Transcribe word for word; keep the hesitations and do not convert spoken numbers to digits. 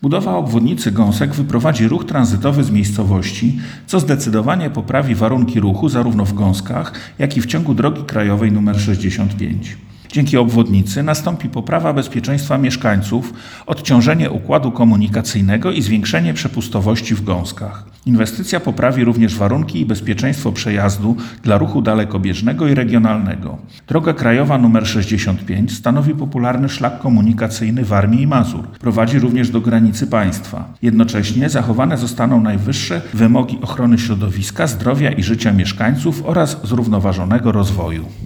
Budowa obwodnicy Gąsek wyprowadzi ruch tranzytowy z miejscowości, co zdecydowanie poprawi warunki ruchu zarówno w Gąskach, jak i w ciągu drogi krajowej nr sześćdziesiąt pięć. Dzięki obwodnicy nastąpi poprawa bezpieczeństwa mieszkańców, odciążenie układu komunikacyjnego i zwiększenie przepustowości w Gąskach. Inwestycja poprawi również warunki i bezpieczeństwo przejazdu dla ruchu dalekobieżnego i regionalnego. Droga krajowa nr sześćdziesiąt pięć stanowi popularny szlak komunikacyjny Warmii i Mazur. Prowadzi również do granicy państwa. Jednocześnie zachowane zostaną najwyższe wymogi ochrony środowiska, zdrowia i życia mieszkańców oraz zrównoważonego rozwoju.